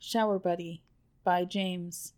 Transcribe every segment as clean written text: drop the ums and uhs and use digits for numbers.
Shower Buddy by James.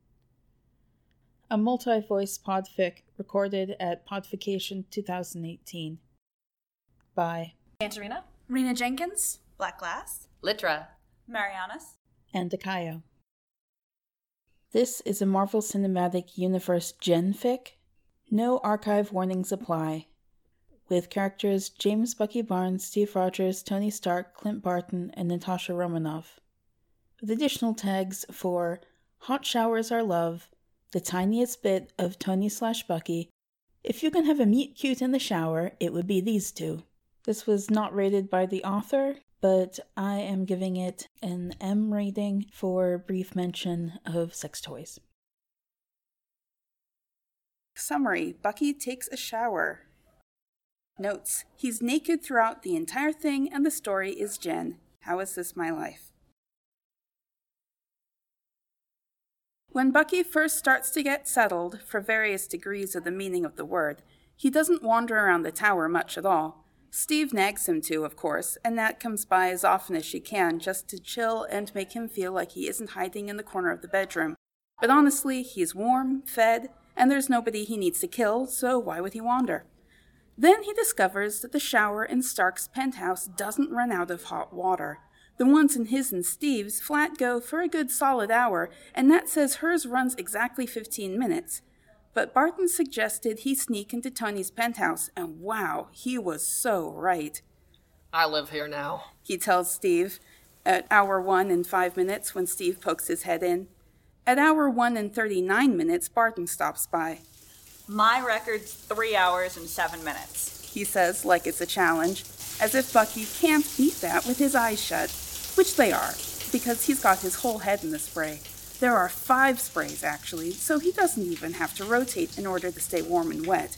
A multi-voice podfic recorded at Podfication 2018 by Angelina, Rena Jenkins, Black Glass, Litra, Marianas, and Dakayo. This is a Marvel Cinematic Universe genfic. No archive warnings apply. With characters James Bucky Barnes, Steve Rogers, Tony Stark, Clint Barton, and Natasha Romanoff. With additional tags for Hot Showers Are Love, The Tiniest Bit of Tony/Bucky. If you can have a meet cute in the shower, it would be these two. This was not rated by the author, but I am giving it an M rating for brief mention of sex toys. Summary: Bucky takes a shower. Notes: he's naked throughout the entire thing, and the story is Jen. How is this my life? When Bucky first starts to get settled, for various degrees of the meaning of the word, he doesn't wander around the tower much at all. Steve nags him to, of course, and Nat comes by as often as she can just to chill and make him feel like he isn't hiding in the corner of the bedroom. But honestly, he's warm, fed, and there's nobody he needs to kill, so why would he wander? Then he discovers that the shower in Stark's penthouse doesn't run out of hot water. The ones in his and Steve's flat go for a good solid hour, and Nat says hers runs exactly 15 minutes. But Barton suggested he sneak into Tony's penthouse, and wow, he was so right. I live here now, he tells Steve at hour 1 and 5 minutes when Steve pokes his head in. At hour 1 and 39 minutes, Barton stops by. My record's 3 hours and 7 minutes, he says like it's a challenge, as if Bucky can't beat that with his eyes shut. Which they are, because he's got his whole head in the spray. There are 5 sprays, actually, so he doesn't even have to rotate in order to stay warm and wet.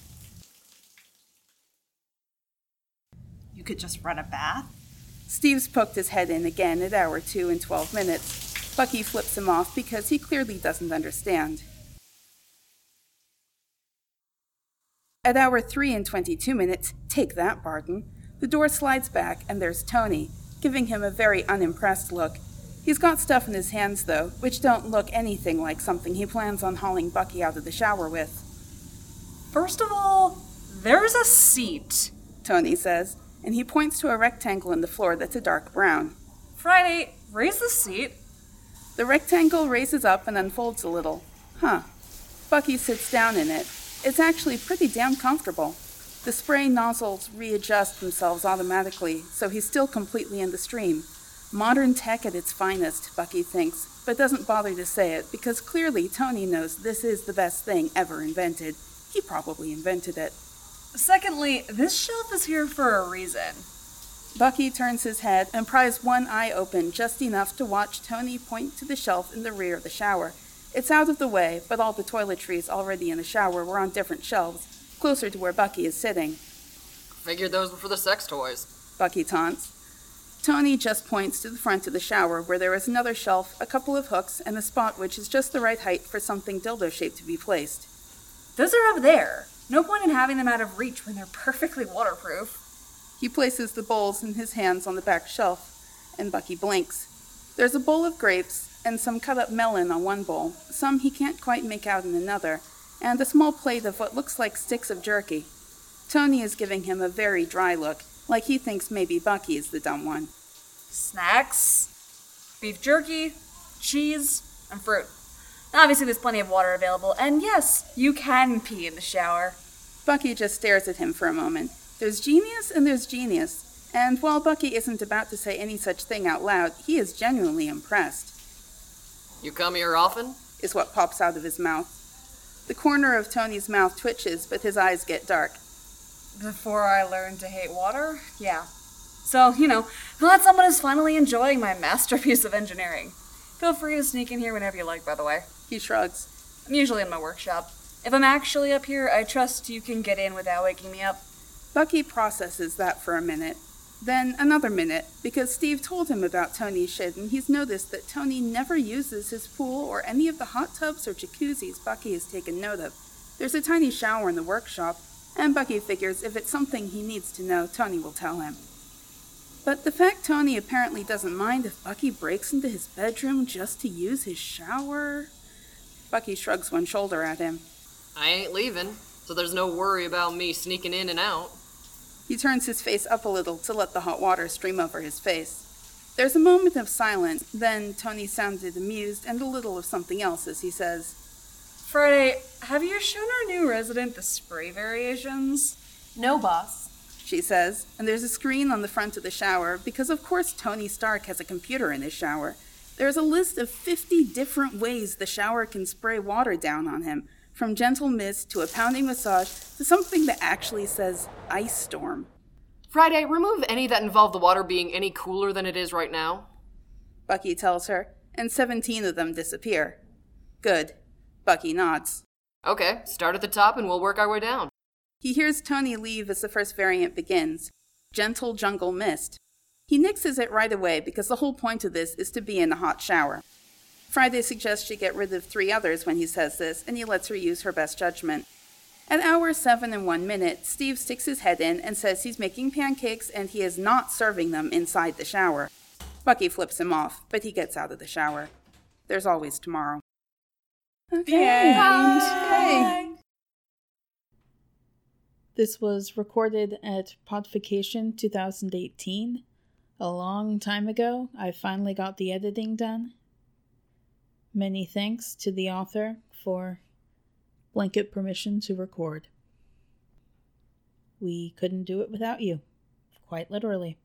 You could just run a bath? Steve's poked his head in again at hour 2 and 12 minutes. Bucky flips him off because he clearly doesn't understand. At hour 3 and 22 minutes, take that, Barton. The door slides back and there's Tony, giving him a very unimpressed look. He's got stuff in his hands, though, which don't look anything like something he plans on hauling Bucky out of the shower with. First of all, there's a seat, Tony says, and he points to a rectangle in the floor that's a dark brown. Friday, raise the seat. The rectangle raises up and unfolds a little. Bucky sits down in it. It's actually pretty damn comfortable. The spray nozzles readjust themselves automatically, so he's still completely in the stream. Modern tech at its finest, Bucky thinks, but doesn't bother to say it because clearly Tony knows this is the best thing ever invented. He probably invented it. Secondly, this shelf is here for a reason. Bucky turns his head and pries one eye open just enough to watch Tony point to the shelf in the rear of the shower. It's out of the way, but all the toiletries already in the shower were on different shelves, closer to where Bucky is sitting. Figured those were for the sex toys, Bucky taunts. Tony just points to the front of the shower where there is another shelf, a couple of hooks, and a spot which is just the right height for something dildo-shaped to be placed. Those are up there. No point in having them out of reach when they're perfectly waterproof. He places the bowls in his hands on the back shelf, and Bucky blinks. There's a bowl of grapes and some cut-up melon on one bowl, some he can't quite make out in another, and a small plate of what looks like sticks of jerky. Tony is giving him a very dry look, like he thinks maybe Bucky is the dumb one. Snacks, beef jerky, cheese, and fruit. Obviously there's plenty of water available, and yes, you can pee in the shower. Bucky just stares at him for a moment. There's genius and there's genius, and while Bucky isn't about to say any such thing out loud, he is genuinely impressed. You come here often? Is what pops out of his mouth. The corner of Tony's mouth twitches, but his eyes get dark. Before I learned to hate water? Yeah. So, glad someone is finally enjoying my masterpiece of engineering. Feel free to sneak in here whenever you like, by the way. He shrugs. I'm usually in my workshop. If I'm actually up here, I trust you can get in without waking me up. Bucky processes that for a minute. Then another minute, because Steve told him about Tony's shit, and he's noticed that Tony never uses his pool or any of the hot tubs or jacuzzis Bucky has taken note of. There's a tiny shower in the workshop, and Bucky figures if it's something he needs to know, Tony will tell him. But the fact Tony apparently doesn't mind if Bucky breaks into his bedroom just to use his shower... Bucky shrugs one shoulder at him. I ain't leaving, so there's no worry about me sneaking in and out. He turns his face up a little to let the hot water stream over his face. There's a moment of silence, then Tony sounded amused and a little of something else as he says, Friday, have you shown our new resident the spray variations? No, boss. She says, and there's a screen on the front of the shower because of course Tony Stark has a computer in his shower. There's a list of 50 different ways the shower can spray water down on him, from gentle mist to a pounding massage to something that actually says ice storm. Friday, remove any that involve the water being any cooler than it is right now. Bucky tells her, and 17 of them disappear. Good. Bucky nods. Okay, start at the top and we'll work our way down. He hears Tony leave as the first variant begins. Gentle jungle mist. He nixes it right away because the whole point of this is to be in a hot shower. Friday suggests she get rid of 3 others when he says this, and he lets her use her best judgment. At hour 7 and 1 minute, Steve sticks his head in and says he's making pancakes and he is not serving them inside the shower. Bucky flips him off, but he gets out of the shower. There's always tomorrow. Okay. Bye. This was recorded at Podfication 2018. A long time ago, I finally got the editing done. Many thanks to the author for blanket permission to record. We couldn't do it without you, quite literally.